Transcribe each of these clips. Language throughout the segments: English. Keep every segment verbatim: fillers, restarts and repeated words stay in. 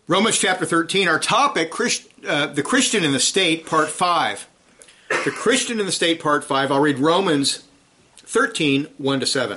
Romans chapter thirteen, our topic, Christ, uh, the Christian in the State, part five. The Christian in the State, part five. I'll read Romans thirteen, one to seven.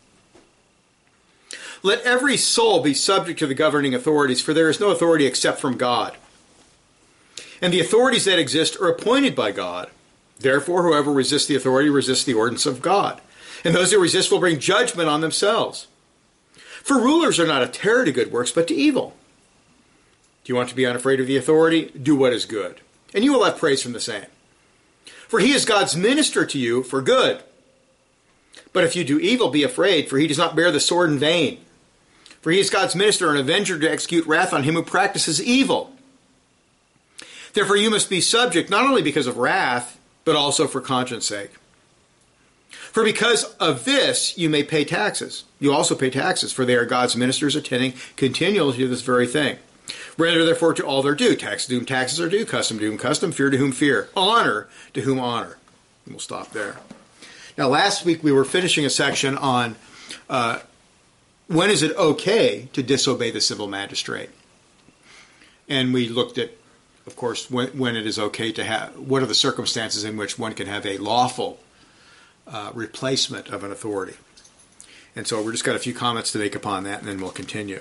Let every soul be subject to the governing authorities, for there is no authority except from God. And the authorities that exist are appointed by God. Therefore, whoever resists the authority resists the ordinance of God. And those who resist will bring judgment on themselves. For rulers are not a terror to good works, but to evil. Do you want to be unafraid of the authority? Do what is good, and you will have praise from the same. For he is God's minister to you for good. But if you do evil, be afraid, for he does not bear the sword in vain. For he is God's minister, an avenger to execute wrath on him who practices evil. Therefore you must be subject, not only because of wrath, but also for conscience sake. For because of this you may pay taxes. You also pay taxes, for they are God's ministers attending continually to this very thing. Render therefore to all their due. Tax to whom taxes are due, custom to whom custom, fear to whom fear, honor to whom honor. And we'll stop there. Now last week we were finishing a section on uh, when is it okay to disobey the civil magistrate. And we looked at, of course, when, when it is okay to have, what are the circumstances in which one can have a lawful uh, replacement of an authority. And so we've just got a few comments to make upon that, and then we'll continue.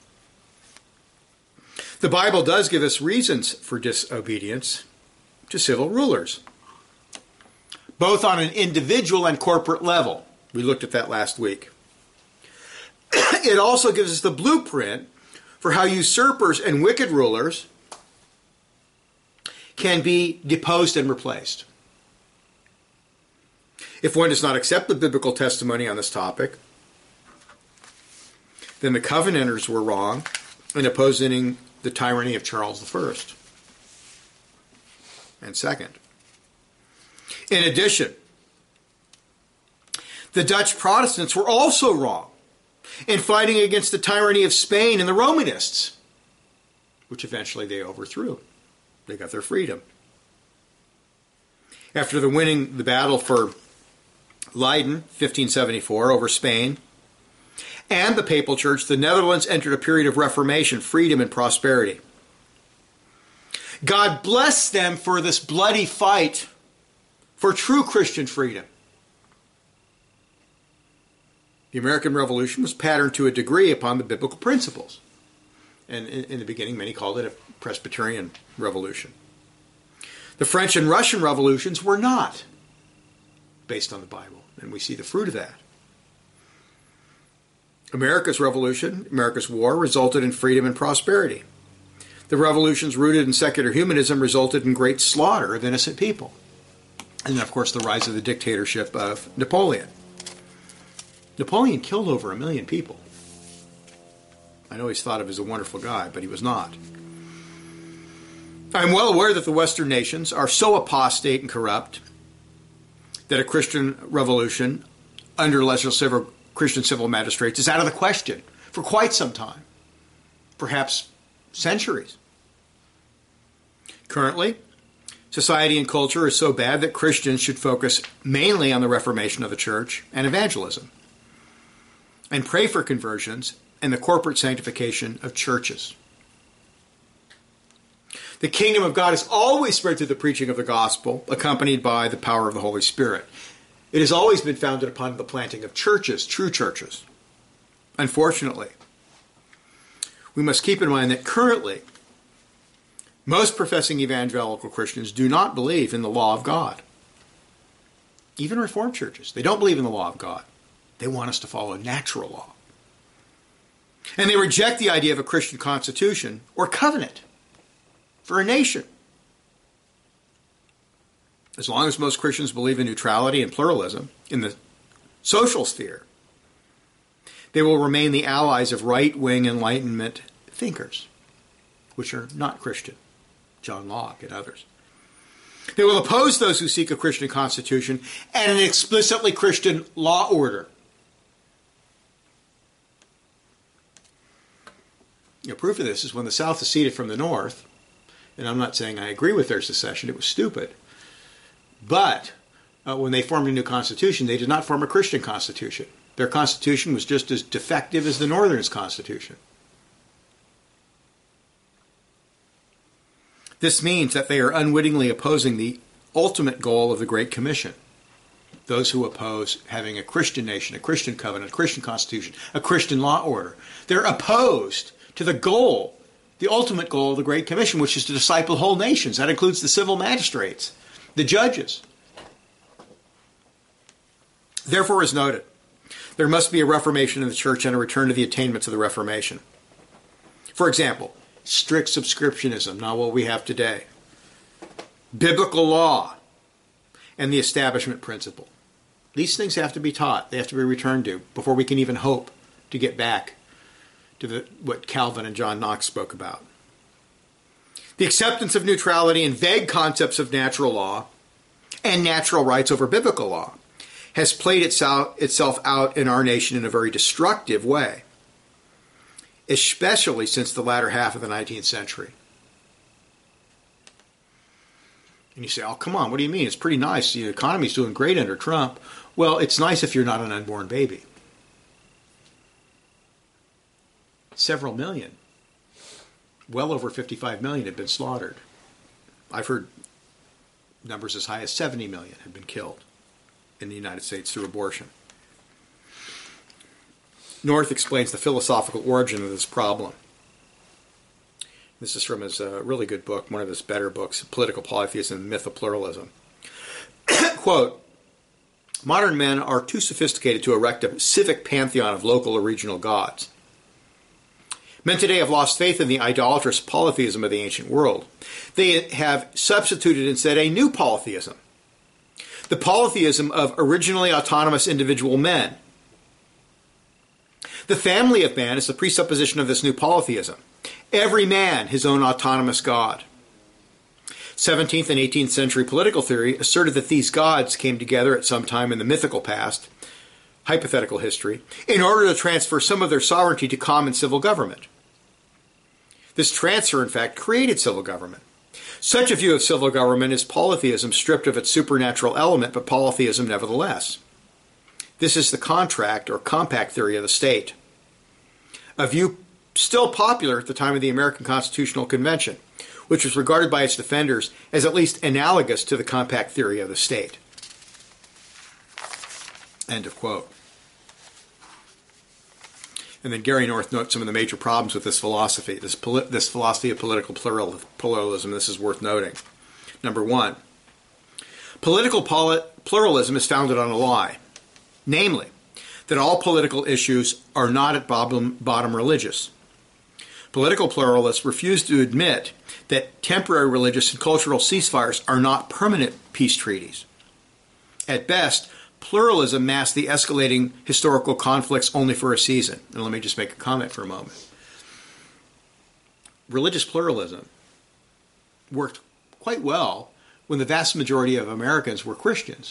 The Bible does give us reasons for disobedience to civil rulers, both on an individual and corporate level. We looked at that last week. It also gives us the blueprint for how usurpers and wicked rulers can be deposed and replaced. If one does not accept the biblical testimony on this topic, then the Covenanters were wrong in opposing the tyranny of Charles the First. And second, in addition, the Dutch Protestants were also wrong in fighting against the tyranny of Spain and the Romanists, which eventually they overthrew. They got their freedom. After the winning the battle for Leiden, fifteen seventy-four, over Spain, and the Papal Church, the Netherlands entered a period of reformation, freedom, and prosperity. God blessed them for this bloody fight for true Christian freedom. The American Revolution was patterned to a degree upon the biblical principles. And in, in the beginning, many called it a Presbyterian revolution. The French and Russian revolutions were not based on the Bible, and we see the fruit of that. America's revolution, America's war, resulted in freedom and prosperity. The revolutions rooted in secular humanism resulted in great slaughter of innocent people. And then, of course, the rise of the dictatorship of Napoleon. Napoleon killed over a million people. I know he's thought of as a wonderful guy, but he was not. I'm well aware that the Western nations are so apostate and corrupt that a Christian revolution under legislative Christian civil magistrates is out of the question for quite some time, perhaps centuries. Currently, society and culture is so bad that Christians should focus mainly on the reformation of the church and evangelism, and pray for conversions and the corporate sanctification of churches. The kingdom of God is always spread through the preaching of the gospel, accompanied by the power of the Holy Spirit. It has always been founded upon the planting of churches, true churches. Unfortunately, we must keep in mind that currently, most professing evangelical Christians do not believe in the law of God. Even Reformed churches, they don't believe in the law of God. They want us to follow natural law. And they reject the idea of a Christian constitution or covenant for a nation. As long as most Christians believe in neutrality and pluralism in the social sphere, they will remain the allies of right-wing Enlightenment thinkers, which are not Christian, John Locke and others. They will oppose those who seek a Christian constitution and an explicitly Christian law order. You know, proof of this is when the South seceded from the North, and I'm not saying I agree with their secession, it was stupid. But uh, when they formed a new constitution, they did not form a Christian constitution. Their constitution was just as defective as the Northern's constitution. This means that they are unwittingly opposing the ultimate goal of the Great Commission. Those who oppose having a Christian nation, a Christian covenant, a Christian constitution, a Christian law order, they're opposed to the goal, the ultimate goal of the Great Commission, which is to disciple whole nations. That includes the civil magistrates, the judges. Therefore, as noted, there must be a reformation in the church and a return to the attainments of the Reformation. For example, strict subscriptionism, not what we have today. Biblical law and the establishment principle. These things have to be taught. They have to be returned to before we can even hope to get back to the, what Calvin and John Knox spoke about. The acceptance of neutrality and vague concepts of natural law and natural rights over biblical law has played itself, itself out in our nation in a very destructive way, especially since the latter half of the nineteenth century. And you say, oh, come on, what do you mean? It's pretty nice. The economy's doing great under Trump. Well, it's nice if you're not an unborn baby. Several million, well over fifty-five million have been slaughtered. I've heard numbers as high as seventy million have been killed in the United States through abortion. North explains the philosophical origin of this problem. This is from his uh, really good book, one of his better books, Political Polytheism and the Myth of Pluralism. Quote, modern men are too sophisticated to erect a civic pantheon of local or regional gods. Men today have lost faith in the idolatrous polytheism of the ancient world. They have substituted instead a new polytheism, the polytheism of originally autonomous individual men. The family of man is the presupposition of this new polytheism. Every man his own autonomous god. seventeenth and eighteenth century political theory asserted that these gods came together at some time in the mythical past, hypothetical history, in order to transfer some of their sovereignty to common civil government. This transfer, in fact, created civil government. Such a view of civil government is polytheism stripped of its supernatural element, but polytheism nevertheless. This is the contract or compact theory of the state, a view still popular at the time of the American Constitutional Convention, which was regarded by its defenders as at least analogous to the compact theory of the state. End of quote. And then Gary North notes some of the major problems with this philosophy, this, poli- this philosophy of political plural- pluralism. This is worth noting. Number one, political poli- pluralism is founded on a lie, namely, that all political issues are not at bottom, bottom religious. Political pluralists refuse to admit that temporary religious and cultural ceasefires are not permanent peace treaties. At best, pluralism masks the escalating historical conflicts only for a season. And let me just make a comment for a moment. Religious pluralism worked quite well when the vast majority of Americans were Christians.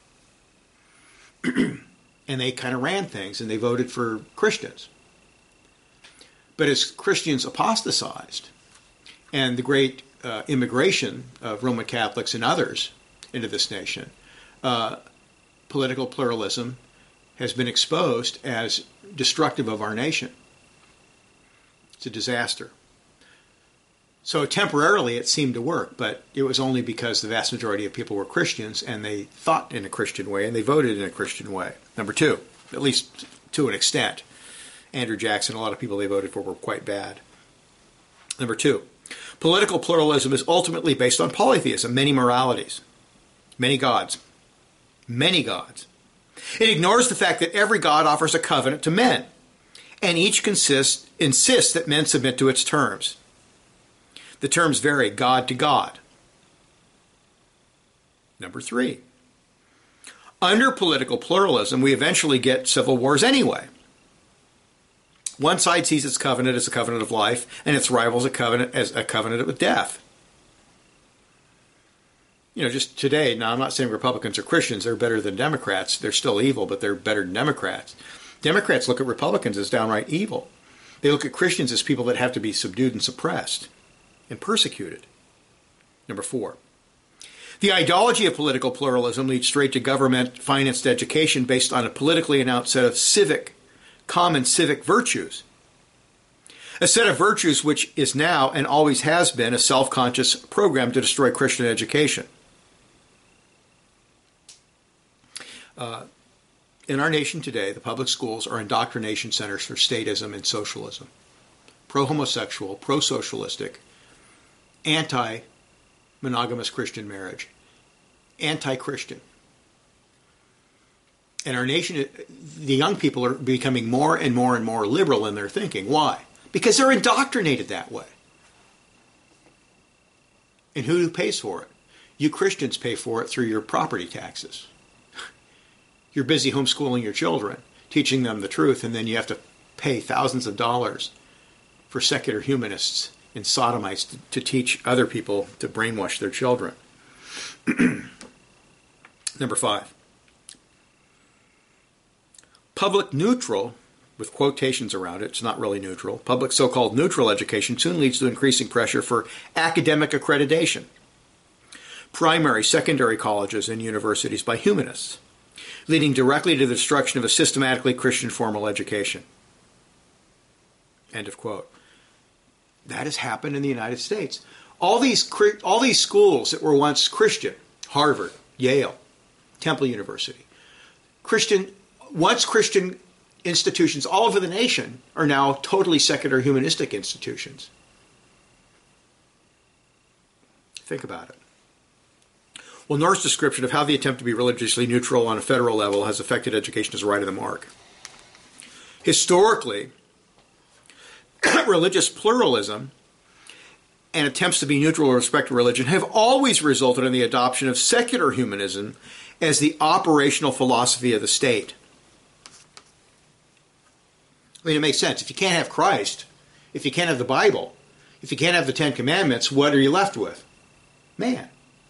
And they kind of ran things and they voted for Christians. But as Christians apostatized and the great uh, immigration of Roman Catholics and others into this nation, uh, political pluralism has been exposed as destructive of our nation. It's a disaster. So temporarily it seemed to work, but it was only because the vast majority of people were Christians and they thought in a Christian way and they voted in a Christian way. Number two, at least to an extent. Andrew Jackson, a lot of people they voted for were quite bad. Number two, political pluralism is ultimately based on polytheism, many moralities, many gods, many gods. It ignores the fact that every god offers a covenant to men, and each consists, insists that men submit to its terms. The terms vary god to god. Number three, under political pluralism, we eventually get civil wars anyway. One side sees its covenant as a covenant of life, and its rivals a covenant as a covenant with death. You know, just today, now I'm not saying Republicans are Christians, they're better than Democrats. They're still evil, but they're better than Democrats. Democrats look at Republicans as downright evil. They look at Christians as people that have to be subdued and suppressed and persecuted. Number four, the ideology of political pluralism leads straight to government-financed education based on a politically announced set of civic common civic virtues. A set of virtues which is now and always has been a self-conscious program to destroy Christian education. Uh, in our nation today, the public schools are indoctrination centers for statism and socialism. Pro-homosexual, pro-socialistic, anti-monogamous Christian marriage, anti-Christian. And our nation, the young people are becoming more and more and more liberal in their thinking. Why? Because they're indoctrinated that way. And who pays for it? You Christians pay for it through your property taxes. You're busy homeschooling your children, teaching them the truth, and then you have to pay thousands of dollars for secular humanists and sodomites to, to teach other people to brainwash their children. Number five. Public neutral, with quotations around it, it's not really neutral, public so-called neutral education soon leads to increasing pressure for academic accreditation. Primary, secondary colleges and universities by humanists, leading directly to the destruction of a systematically Christian formal education. End of quote. That has happened in the United States. All these, all these schools that were once Christian, Harvard, Yale, Temple University, Christian, once Christian institutions all over the nation are now totally secular humanistic institutions. Think about it. Well, North's description of how the attempt to be religiously neutral on a federal level has affected education is right of the mark. Historically, religious pluralism and attempts to be neutral with respect to religion have always resulted in the adoption of secular humanism as the operational philosophy of the state. I mean, it makes sense. If you can't have Christ, if you can't have the Bible, if you can't have the Ten Commandments, what are you left with? Man.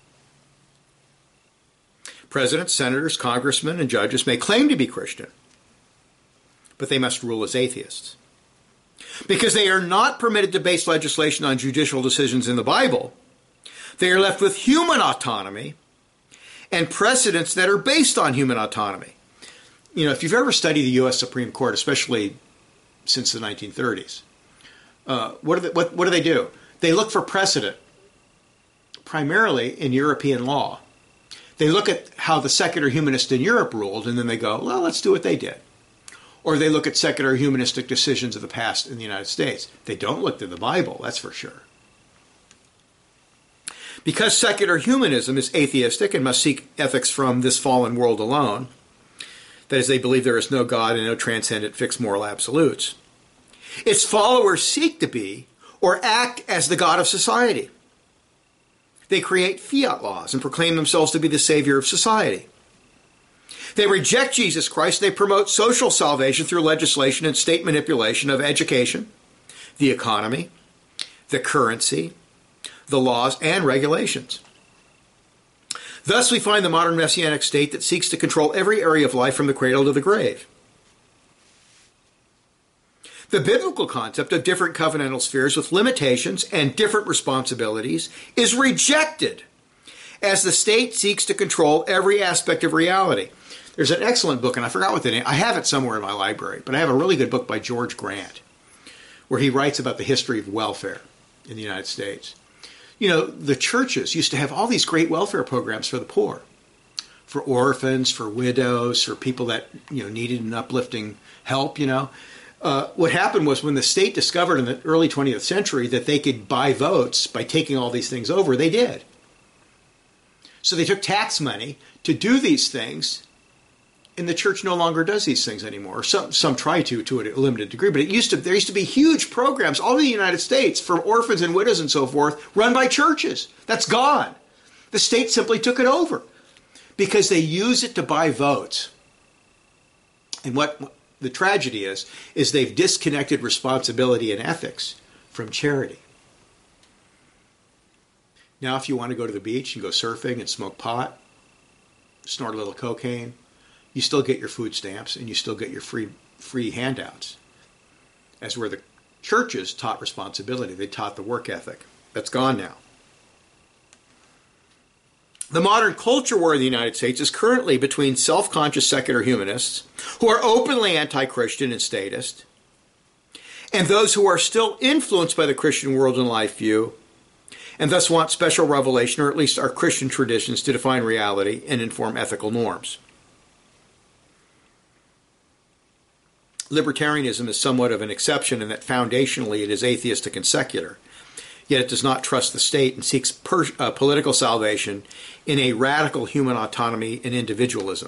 Presidents, senators, congressmen, and judges may claim to be Christian, but they must rule as atheists. Because they are not permitted to base legislation on judicial decisions in the Bible, they are left with human autonomy and precedents that are based on human autonomy. You know, if you've ever studied the U S Supreme Court, especially since the nineteen thirties, uh, what, do they, what, what do they do? They look for precedent, primarily in European law. They look at how the secular humanists in Europe ruled, and then they go, well, let's do what they did. Or they look at secular humanistic decisions of the past in the United States. They don't look to the Bible, that's for sure. Because secular humanism is atheistic and must seek ethics from this fallen world alone, that is, they believe there is no God and no transcendent fixed moral absolutes, its followers seek to be or act as the God of society. They create fiat laws and proclaim themselves to be the savior of society. They reject Jesus Christ. They promote social salvation through legislation and state manipulation of education, the economy, the currency, the laws, and regulations. Thus, we find the modern messianic state that seeks to control every area of life from the cradle to the grave. The biblical concept of different covenantal spheres with limitations and different responsibilities is rejected as the state seeks to control every aspect of reality. There's an excellent book, and I forgot what the name, I have it somewhere in my library, but I have a really good book by George Grant, where he writes about the history of welfare in the United States. You know, the churches used to have all these great welfare programs for the poor, for orphans, for widows, for people that, you know, needed an uplifting help, you know. Uh, what happened was when the state discovered in the early twentieth century that they could buy votes by taking all these things over, they did. So they took tax money to do these things, and the church no longer does these things anymore. Some some try to, to a limited degree, but it used to. There used to be huge programs all over the United States for orphans and widows and so forth, run by churches. That's gone. The state simply took it over because they use it to buy votes. And what the tragedy is, is they've disconnected responsibility and ethics from charity. Now, if you want to go to the beach and go surfing and smoke pot, snort a little cocaine, you still get your food stamps and you still get your free free handouts. As where the churches taught responsibility, they taught the work ethic. That's gone now. The modern culture war in the United States is currently between self-conscious secular humanists who are openly anti-Christian and statist And those who are still influenced by the Christian world and life view, and thus want special revelation, or at least our Christian traditions, to define reality and inform ethical norms. Libertarianism is somewhat of an exception in that foundationally it is atheistic and secular, yet it does not trust the state and seeks per, uh, political salvation in a radical human autonomy and individualism.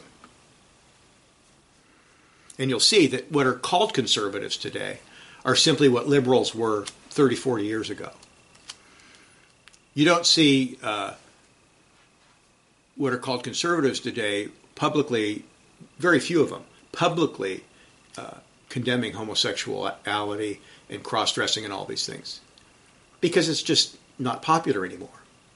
And you'll see that what are called conservatives today are simply what liberals were thirty, forty years ago. You don't see uh, what are called conservatives today publicly, very few of them, publicly uh, condemning homosexuality and cross-dressing and all these things, because it's just not popular anymore.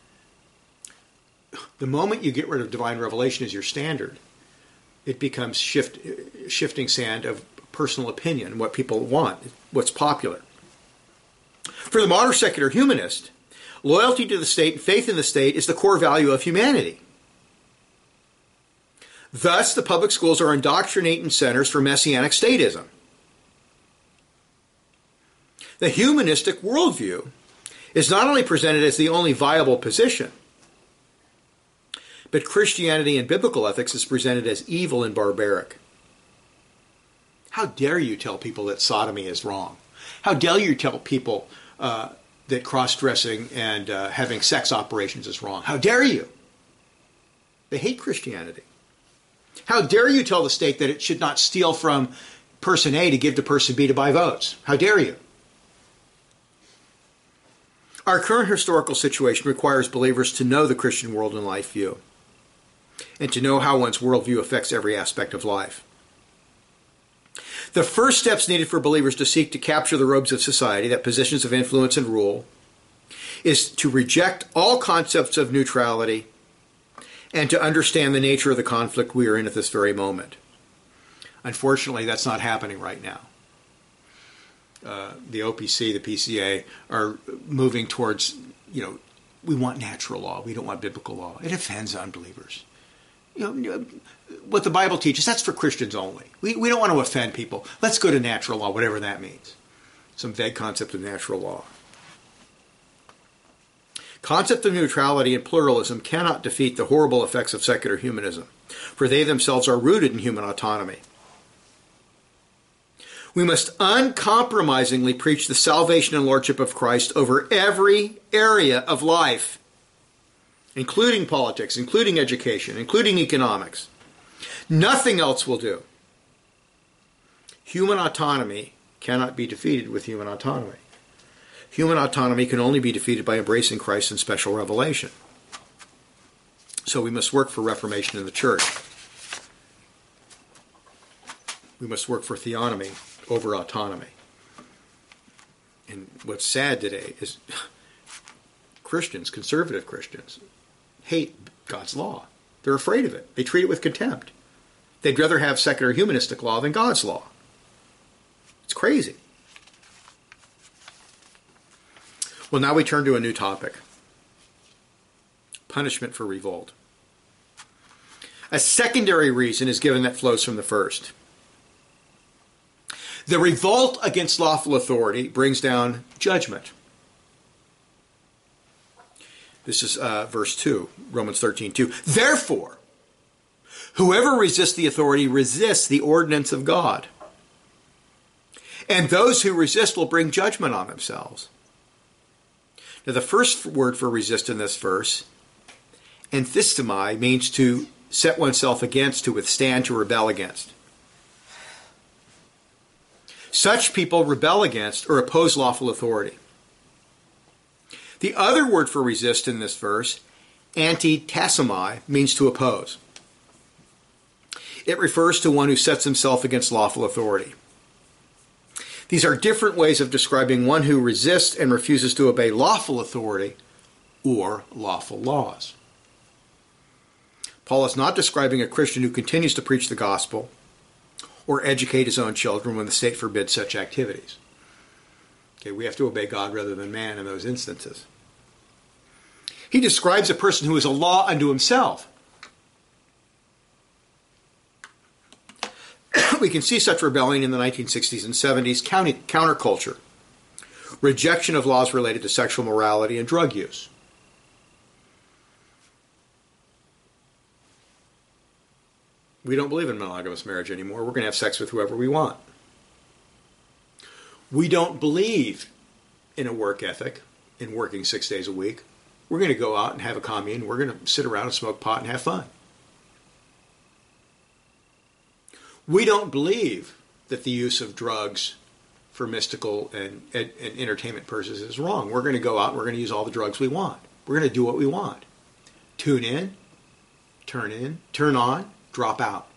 The moment you get rid of divine revelation as your standard, it becomes shift, shifting sand of personal opinion, what people want, what's popular. For the modern secular humanist, loyalty to the state and faith in the state is the core value of humanity. Thus, the public schools are indoctrinating centers for messianic statism. The humanistic worldview is not only presented as the only viable position, but Christianity and biblical ethics is presented as evil and barbaric. How dare you tell people that sodomy is wrong? How dare you tell people uh, that cross-dressing and uh, having sex operations is wrong? How dare you? They hate Christianity. How dare you tell the state that it should not steal from person A to give to person B to buy votes? How dare you? Our current historical situation requires believers to know the Christian world and life view, and to know how one's worldview affects every aspect of life. The first steps needed for believers to seek to capture the robes of society, that positions of influence and rule, is to reject all concepts of neutrality and to understand the nature of the conflict we are in at this very moment. Unfortunately, that's not happening right now. Uh, the O P C, the P C A are moving towards, you know, we want natural law. We don't want biblical law. It offends unbelievers. You know, what the Bible teaches, that's for Christians only. We, we don't want to offend people. Let's go to natural law, whatever that means. Some vague concept of natural law. Concept of neutrality and pluralism cannot defeat the horrible effects of secular humanism, for they themselves are rooted in human autonomy. We must uncompromisingly preach the salvation and lordship of Christ over every area of life, including politics, including education, including economics. Nothing else will do. Human autonomy cannot be defeated with human autonomy. Human autonomy can only be defeated by embracing Christ in special revelation. So we must work for reformation in the church. We must work for theonomy over autonomy. And what's sad today is Christians, conservative Christians, hate God's law. They're afraid of it. They treat it with contempt. They'd rather have secular humanistic law than God's law. It's crazy. Well, now we turn to a new topic. Punishment for revolt. A secondary reason is given that flows from the first. The revolt against lawful authority brings down judgment. This is uh, verse two, Romans thirteen two. Therefore, whoever resists the authority resists the ordinance of God. And those who resist will bring judgment on themselves. Now, the first word for resist in this verse, anthistemi, means to set oneself against, to withstand, to rebel against. Such people rebel against or oppose lawful authority. The other word for resist in this verse, antitasomai, means to oppose. It refers to one who sets himself against lawful authority. These are different ways of describing one who resists and refuses to obey lawful authority or lawful laws. Paul is not describing a Christian who continues to preach the gospel or educate his own children when the state forbids such activities. Okay, we have to obey God rather than man in those instances. He describes a person who is a law unto himself. We can see such rebellion in the nineteen sixties and seventies, counterculture, rejection of laws related to sexual morality and drug use. We don't believe in monogamous marriage anymore. We're going to have sex with whoever we want. We don't believe in a work ethic, in working six days a week. We're going to go out and have a commune. We're going to sit around and smoke pot and have fun. We don't believe that the use of drugs for mystical and, and, and entertainment purposes is wrong. We're going to go out and we're going to use all the drugs we want. We're going to do what we want. Tune in, turn in, turn on, drop out.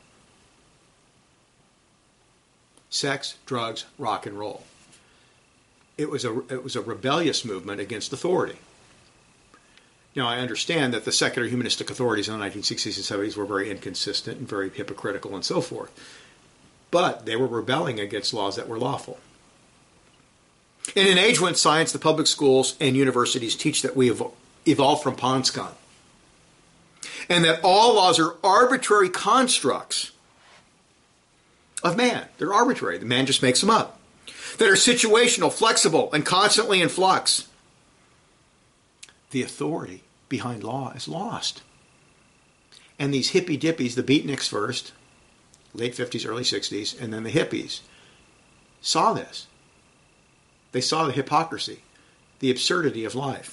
Sex, drugs, rock and roll. It was a, it was a rebellious movement against authority. Now, I understand that the secular humanistic authorities in the nineteen sixties and seventies were very inconsistent and very hypocritical and so forth. But they were rebelling against laws that were lawful. In an age when science, the public schools, and universities teach that we have evolved from pond scum, and that all laws are arbitrary constructs of man. They're arbitrary. The man just makes them up. That are situational, flexible, and constantly in flux. The authority behind law is lost. And these hippy dippies, the beatniks first, late fifties, early sixties, and then the hippies, saw this. They saw the hypocrisy, the absurdity of life.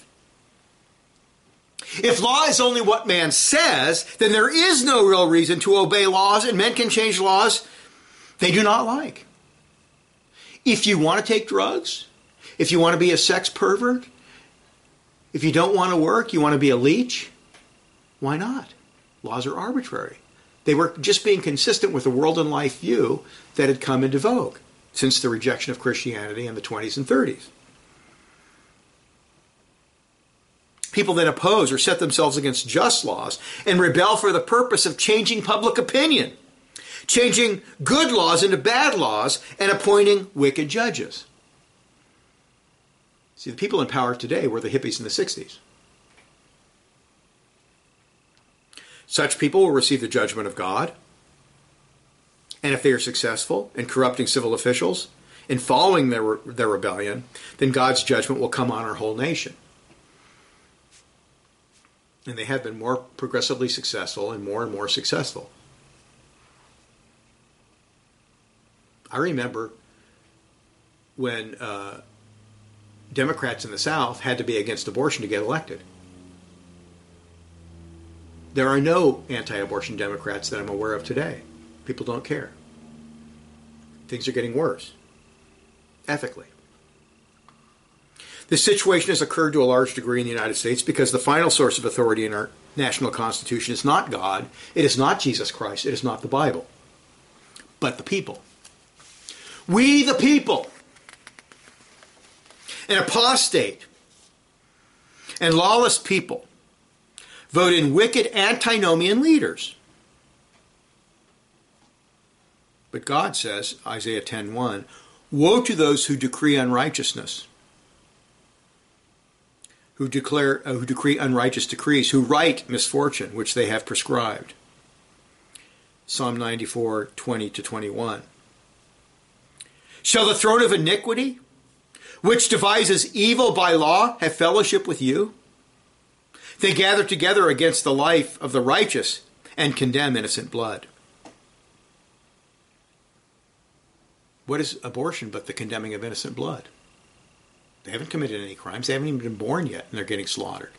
If law is only what man says, then there is no real reason to obey laws, and men can change laws they do not like. If you want to take drugs, if you want to be a sex pervert, if you don't want to work, you want to be a leech, why not? Laws are arbitrary. They were just being consistent with the world and life view that had come into vogue since the rejection of Christianity in the twenties and thirties. People then oppose or set themselves against just laws and rebel for the purpose of changing public opinion, changing good laws into bad laws, and appointing wicked judges. See, the people in power today were the hippies in the sixties. Such people will receive the judgment of God. And if they are successful in corrupting civil officials, in following their, their rebellion, then God's judgment will come on our whole nation. And they have been more progressively successful and more and more successful. I remember when uh, Democrats in the South had to be against abortion to get elected. There are no anti-abortion Democrats that I'm aware of today. People don't care. Things are getting worse, ethically. This situation has occurred to a large degree in the United States because the final source of authority in our national Constitution is not God, it is not Jesus Christ, it is not the Bible, but the people. We the people, an apostate and lawless people, vote in wicked antinomian leaders. But God says, Isaiah ten one, woe to those who decree unrighteousness, who declare, uh, who decree unrighteous decrees, who write misfortune, which they have prescribed. Psalm ninety-four, twenty to twenty-one. Shall the throne of iniquity, which devises evil by law, have fellowship with you? They gather together against the life of the righteous and condemn innocent blood. What is abortion but the condemning of innocent blood? They haven't committed any crimes. They haven't even been born yet, and they're getting slaughtered.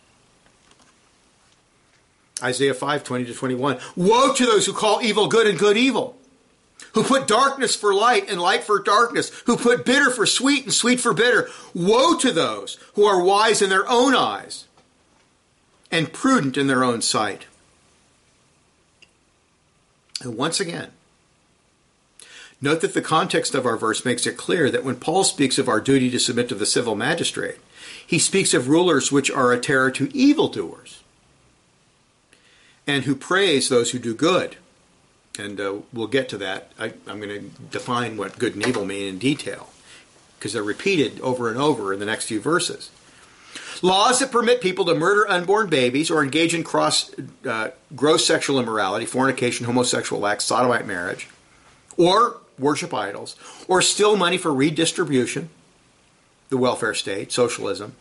Isaiah five, twenty to twenty-one. Woe to those who call evil good and good evil, who put darkness for light and light for darkness, who put bitter for sweet and sweet for bitter. Woe to those who are wise in their own eyes and prudent in their own sight. And once again, note that the context of our verse makes it clear that when Paul speaks of our duty to submit to the civil magistrate, he speaks of rulers which are a terror to evildoers and who praise those who do good. And uh, we'll get to that. I, I'm going to define what good and evil mean in detail because they're repeated over and over in the next few verses. Laws that permit people to murder unborn babies or engage in cross, uh, gross sexual immorality, fornication, homosexual acts, sodomite marriage, or worship idols, or steal money for redistribution, the welfare state, socialism,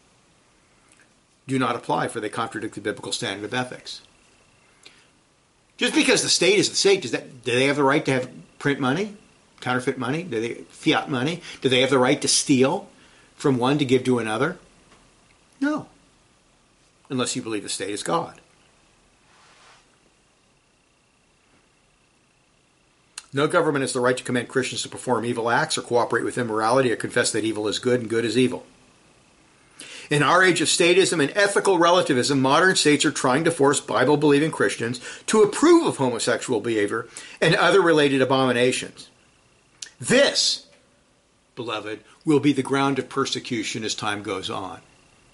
do not apply, for they contradict the biblical standard of ethics. Just because the state is the state, does that, do they have the right to have print money, counterfeit money, do they, fiat money? Do they have the right to steal from one to give to another? No. Unless you believe the state is God. No government has the right to command Christians to perform evil acts or cooperate with immorality or confess that evil is good and good is evil. In our age of statism and ethical relativism, modern states are trying to force Bible-believing Christians to approve of homosexual behavior and other related abominations. This, beloved, will be the ground of persecution as time goes on.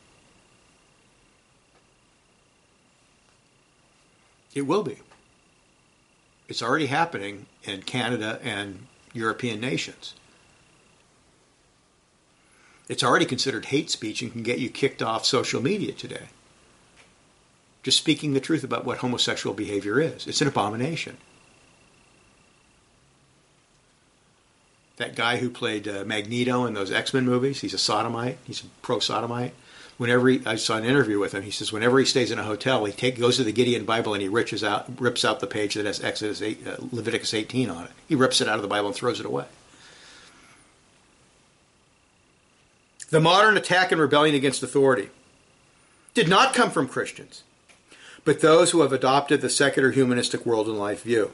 It will be. It's already happening in Canada and European nations. It's already considered hate speech and can get you kicked off social media today. Just speaking the truth about what homosexual behavior is. It's an abomination. That guy who played uh, Magneto in those X-Men movies, he's a sodomite. He's a pro-sodomite. Whenever he, I saw an interview with him, he says whenever he stays in a hotel, he take, goes to the Gideon Bible and he rips out, rips out the page that has Exodus eight, uh, Leviticus eighteen on it. He rips it out of the Bible and throws it away. The modern attack and rebellion against authority did not come from Christians, but those who have adopted the secular humanistic world and life view.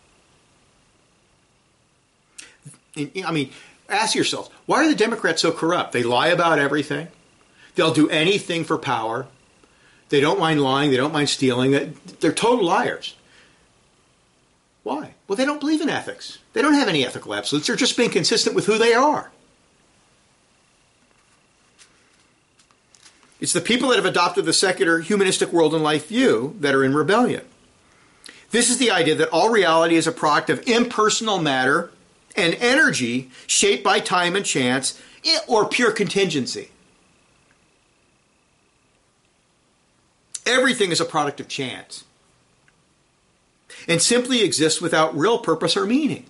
I mean, ask yourself, why are the Democrats so corrupt? They lie about everything. They'll do anything for power. They don't mind lying. They don't mind stealing. They're total liars. Why? Well, they don't believe in ethics. They don't have any ethical absolutes. They're just being consistent with who they are. It's the people that have adopted the secular humanistic world and life view that are in rebellion. This is the idea that all reality is a product of impersonal matter and energy shaped by time and chance or pure contingency. Everything is a product of chance and simply exists without real purpose or meaning.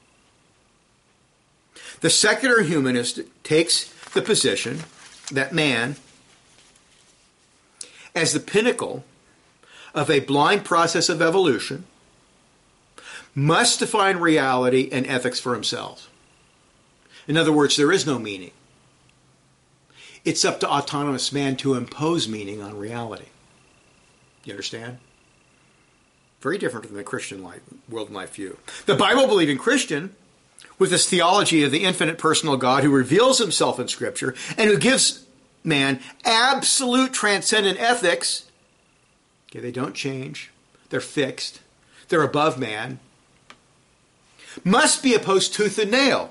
The secular humanist takes the position that man, as the pinnacle of a blind process of evolution, must define reality and ethics for himself. In other words, there is no meaning. It's up to autonomous man to impose meaning on reality. You understand? Very different from the Christian life, world and life view. The Bible-believing Christian, with his theology of the infinite personal God who reveals himself in Scripture and who gives man absolute transcendent ethics, okay, they don't change, they're fixed, they're above man, must be opposed tooth and nail.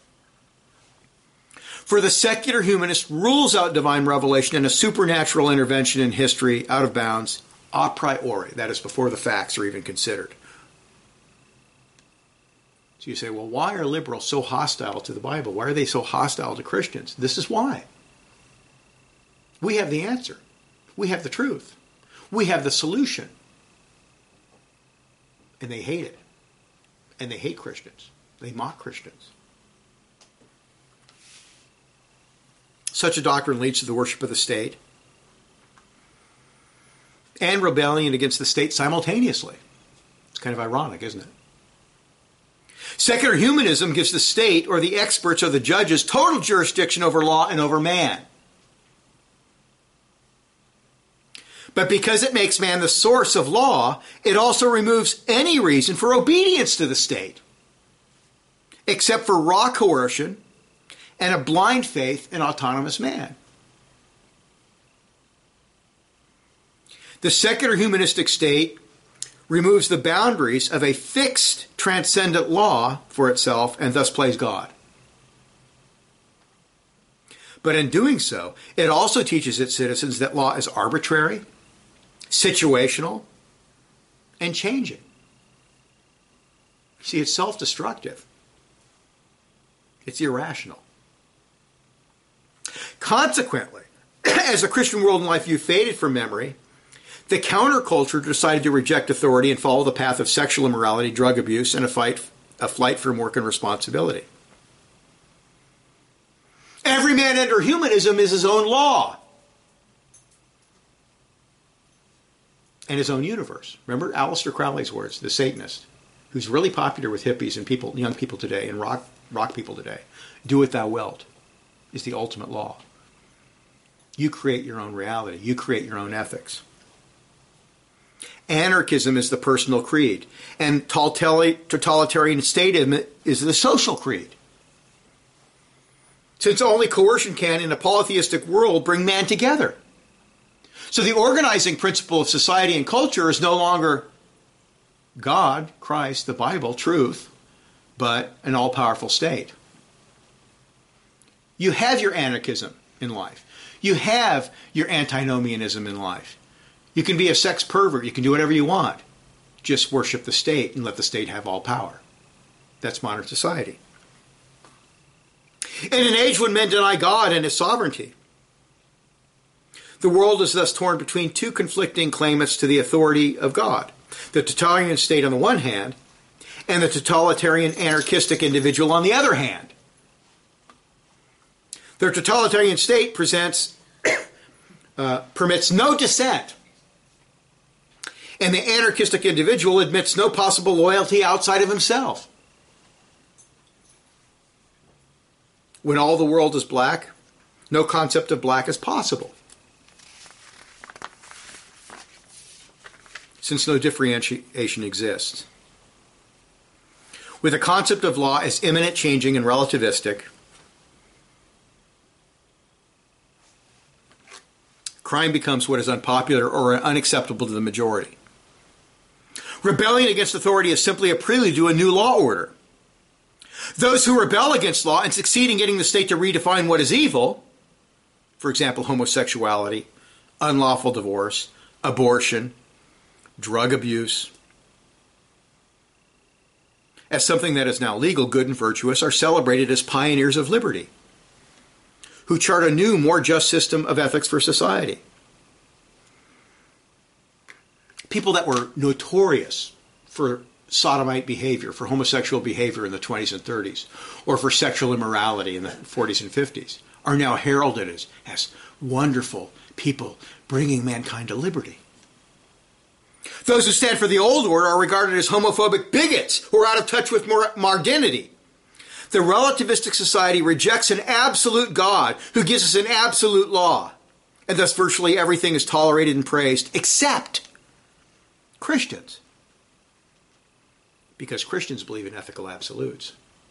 For the secular humanist rules out divine revelation and a supernatural intervention in history out of bounds a priori, that is, before the facts are even considered. So you say, well, why are liberals so hostile to the Bible? Why are they so hostile to Christians? This is why. We have the answer. We have the truth. We have the solution. And they hate it. And they hate Christians. They mock Christians. Such a doctrine leads to the worship of the state and rebellion against the state simultaneously. It's kind of ironic, isn't it? Secular humanism gives the state or the experts or the judges total jurisdiction over law and over man. But because it makes man the source of law, it also removes any reason for obedience to the state, except for raw coercion and a blind faith in autonomous man. The secular humanistic state removes the boundaries of a fixed transcendent law for itself and thus plays God. But in doing so, it also teaches its citizens that law is arbitrary, situational, and changing. See, it's self-destructive. It's irrational. Consequently, as the Christian world and life view faded from memory, the counterculture decided to reject authority and follow the path of sexual immorality, drug abuse, and a fight a flight from work and responsibility. Every man under humanism is his own law and his own universe. Remember Aleister Crowley's words, the Satanist, who's really popular with hippies and people, young people today, and rock rock people today. Do what thou wilt is the ultimate law. You create your own reality. You create your own ethics. Anarchism is the personal creed, and totalitarian statism is the social creed. Since only coercion can, in a polytheistic world, bring man together. So the organizing principle of society and culture is no longer God, Christ, the Bible, truth, but an all-powerful state. You have your anarchism in life. You have your antinomianism in life. You can be a sex pervert. You can do whatever you want. Just worship the state and let the state have all power. That's modern society. In an age when men deny God and his sovereignty, the world is thus torn between two conflicting claimants to the authority of God. The totalitarian state on the one hand, and the totalitarian anarchistic individual on the other hand. The totalitarian state presents, uh, permits no dissent, and the anarchistic individual admits no possible loyalty outside of himself. When all the world is black, no concept of black is possible, since no differentiation exists. With the concept of law as immanent, changing, and relativistic, crime becomes what is unpopular or unacceptable to the majority. Rebellion against authority is simply a prelude to a new law order. Those who rebel against law and succeed in getting the state to redefine what is evil, for example, homosexuality, unlawful divorce, abortion, drug abuse, as something that is now legal, good, and virtuous, are celebrated as pioneers of liberty, who chart a new, more just system of ethics for society. People that were notorious for sodomite behavior, for homosexual behavior in the twenties and thirties, or for sexual immorality in the forties and fifties, are now heralded as, as wonderful people bringing mankind to liberty. Those who stand for the old order are regarded as homophobic bigots who are out of touch with modernity. The relativistic society rejects an absolute God who gives us an absolute law, and thus virtually everything is tolerated and praised except Christians, because Christians believe in ethical absolutes.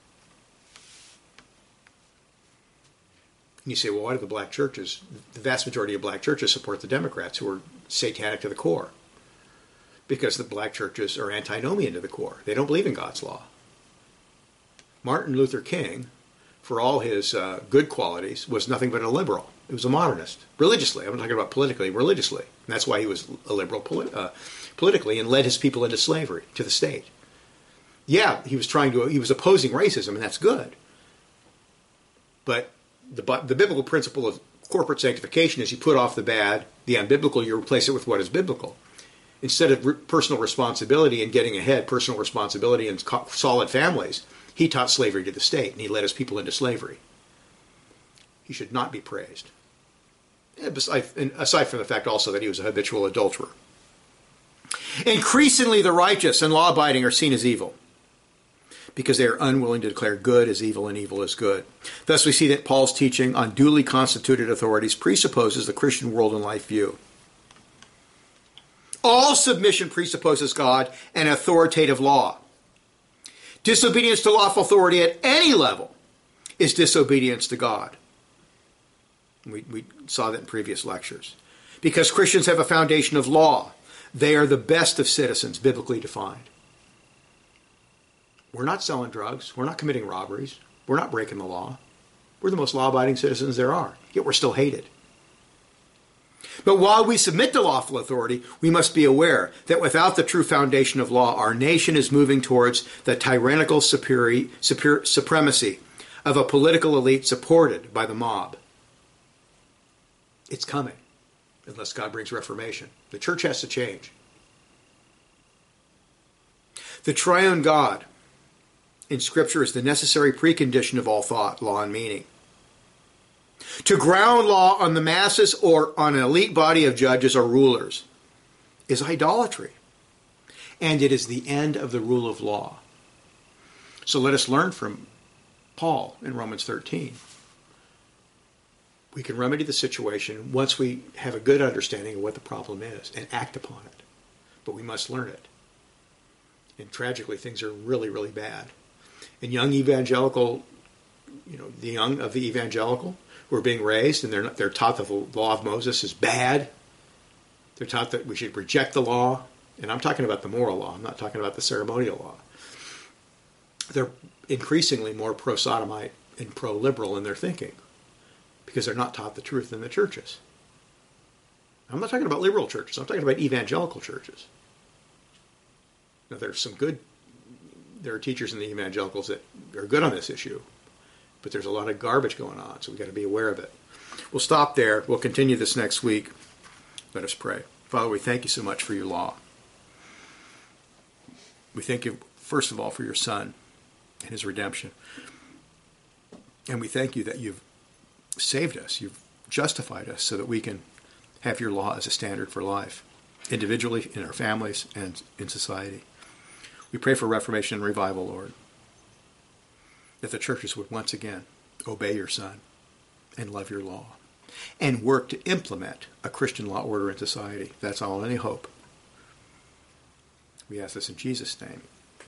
And you say, well, why do the black churches, the vast majority of black churches support the Democrats, who are satanic to the core? Because the black churches are antinomian to the core. They don't believe in God's law. Martin Luther King, for all his uh, good qualities, was nothing but a liberal. He was a modernist, religiously. I'm not talking about politically, religiously. And that's why he was a liberal polit- uh, politically and led his people into slavery, to the state. Yeah, he was trying to, he was opposing racism, and that's good. But the, the biblical principle of corporate sanctification is you put off the bad, the unbiblical, you replace it with what is biblical. Instead of re- personal responsibility and getting ahead, personal responsibility and co- solid families, he taught slavery to the state, and he led his people into slavery. He should not be praised. And aside from the fact also that he was a habitual adulterer. Increasingly, the righteous and law-abiding are seen as evil, because they are unwilling to declare good as evil and evil as good. Thus, we see that Paul's teaching on duly constituted authorities presupposes the Christian world and life view. All submission presupposes God and authoritative law. Disobedience to lawful authority at any level is disobedience to God. We, we saw that in previous lectures. Because Christians have a foundation of law, they are the best of citizens, biblically defined. We're not selling drugs. We're not committing robberies. We're not breaking the law. We're the most law-abiding citizens there are, yet we're still hated. But while we submit to lawful authority, we must be aware that without the true foundation of law, our nation is moving towards the tyrannical superi- super- supremacy of a political elite supported by the mob. It's coming, unless God brings reformation. The church has to change. The triune God in Scripture is the necessary precondition of all thought, law, and meaning. To ground law on the masses or on an elite body of judges or rulers is idolatry. And it is the end of the rule of law. So let us learn from Paul in Romans thirteen. We can remedy the situation once we have a good understanding of what the problem is and act upon it. But we must learn it. And tragically, things are really, really bad. And young evangelical, you know, the young of the evangelical who are being raised and they're not, they're taught that the law of Moses is bad. They're taught that we should reject the law. And I'm talking about the moral law. I'm not talking about the ceremonial law. They're increasingly more pro-sodomite and pro-liberal in their thinking because they're not taught the truth in the churches. I'm not talking about liberal churches. I'm talking about evangelical churches. Now, there's some good, there are teachers in the evangelicals that are good on this issue, but there's a lot of garbage going on, so we've got to be aware of it. We'll stop there. We'll continue this next week. Let us pray. Father, we thank you so much for your law. We thank you, first of all, for your Son and his redemption. And we thank you that you've saved us. You've justified us so that we can have your law as a standard for life, individually, in our families, and in society. We pray for reformation and revival, Lord, that the churches would once again obey your Son and love your law and work to implement a Christian law order in society. That's all any hope. We ask this in Jesus' name.